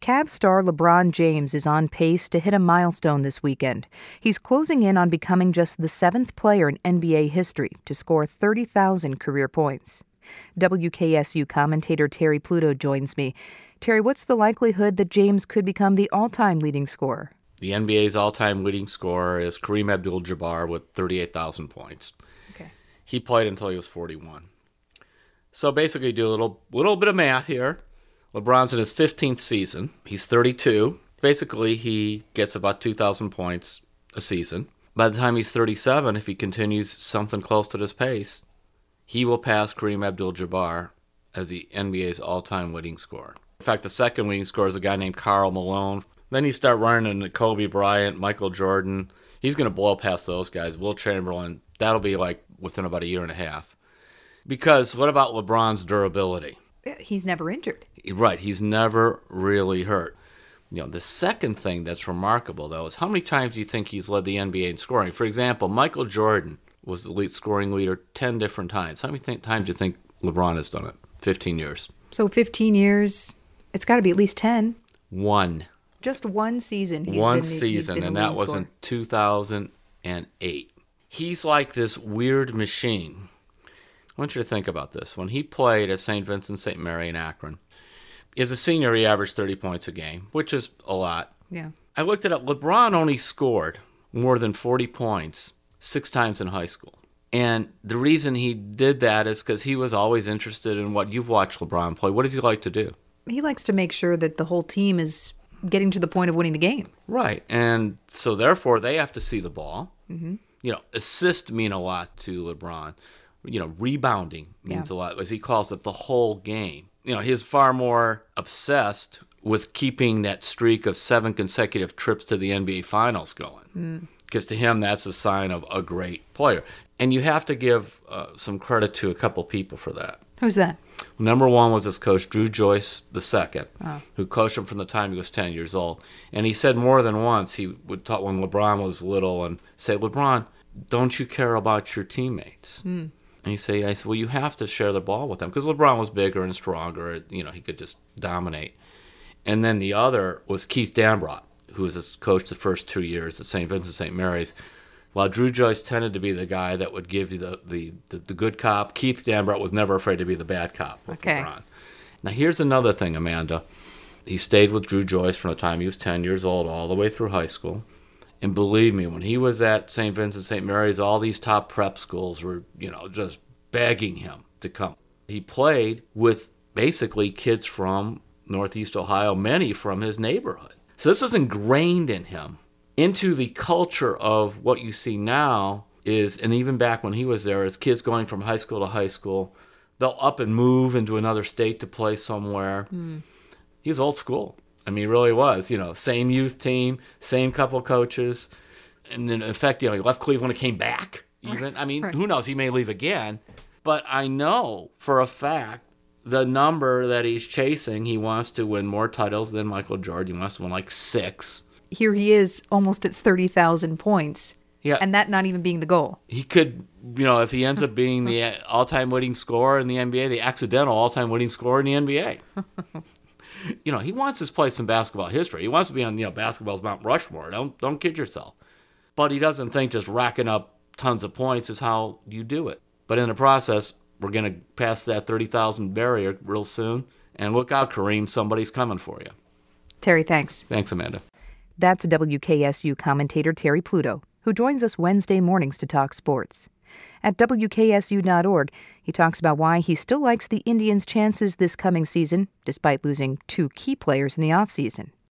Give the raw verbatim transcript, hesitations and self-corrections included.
Cavs star LeBron James is on pace to hit a milestone this weekend. He's closing in on becoming just the seventh player in N B A history to score thirty thousand career points. W K S U commentator Terry Pluto joins me. Terry, what's the likelihood that James could become the all-time leading scorer? The N B A's all-time leading scorer is Kareem Abdul-Jabbar with thirty-eight thousand points. Okay. He played until he was forty-one. So basically, do a little little bit of math here. LeBron's in his fifteenth season. He's thirty-two. Basically, he gets about two thousand points a season. By the time he's thirty-seven, if he continues something close to this pace, he will pass Kareem Abdul-Jabbar as the N B A's all-time leading scorer. In fact, the second leading scorer is a guy named Karl Malone. Then you start running into Kobe Bryant, Michael Jordan. He's going to blow past those guys. Wilt Chamberlain, that'll be like within about a year and a half. Because what about LeBron's durability? He's never injured. Right, he's never really hurt. You know, the second thing that's remarkable, though, is how many times do you think he's led the N B A in scoring? For example, Michael Jordan was the lead scoring leader ten different times. How many th- times do you think LeBron has done it? fifteen years. So fifteen years, it's got to be at least ten. One. Just one season. He's one been the, season, he's been and the that leading was scorer. in two thousand eight. He's like this weird machine. I want you to think about this. When he played at Saint Vincent Saint Mary in Akron, as a senior, he averaged thirty points a game, which is a lot. Yeah. I looked it up. LeBron only scored more than forty points six times in high school. And the reason he did that is because he was always interested in what you've watched LeBron play. What does he like to do? He likes to make sure that the whole team is getting to the point of winning the game. Right. And so, therefore, they have to see the ball. Mm-hmm. You know, assists mean a lot to LeBron. You know, rebounding means Yeah. a lot, as he calls it, the whole game. You know, he's far more obsessed with keeping that streak of seven consecutive trips to the N B A Finals going. Because to him, that's a sign of a great player. And you have to give uh, some credit to a couple people for that. Who's that? Number one was his coach, Drew Joyce the second, Oh. who coached him from the time he was ten years old. And he said more than once, he would talk when LeBron was little and say, LeBron, don't you care about your teammates? Mm. And he say, I said, well, you have to share the ball with them. Because LeBron was bigger and stronger. You know, he could just dominate. And then the other was Keith Dambrot, who was his coach the first two years at Saint Vincent Saint Mary's. While Drew Joyce tended to be the guy that would give you the, the, the, the good cop, Keith Dambrot was never afraid to be the bad cop with Okay. LeBron. Now, here's another thing, Amanda. He stayed with Drew Joyce from the time he was ten years old all the way through high school. And believe me, when he was at Saint Vincent Saint Mary's, all these top prep schools were, you know, just begging him to come. He played with basically kids from Northeast Ohio, many from his neighborhood. So this is ingrained in him. Into the culture of what you see now is, and even back when he was there, is kids going from high school to high school. They'll up and move into another state to play somewhere. Mm. He's old school. I mean, he really was. You know, same youth team, same couple coaches. And then, in fact, you know, he left Cleveland and came back even. I mean, Right. who knows? He may leave again. But I know for a fact the number that he's chasing, he wants to win more titles than Michael Jordan. He wants to win like six. Here he is almost at thirty thousand points. Yeah. And that not even being the goal. He could, you know, if he ends up being the all-time leading scorer in the N B A, the accidental all-time leading scorer in the N B A. You know, he wants his place in basketball history. He wants to be on, you know, basketball's Mount Rushmore. Don't don't kid yourself. But he doesn't think just racking up tons of points is how you do it. But in the process, we're going to pass that thirty thousand barrier real soon. And look out, Kareem, somebody's coming for you. Terry, thanks. Thanks, Amanda. That's W K S U commentator Terry Pluto, who joins us Wednesday mornings to talk sports. At W K S U dot org, he talks about why he still likes the Indians' chances this coming season, despite losing two key players in the offseason.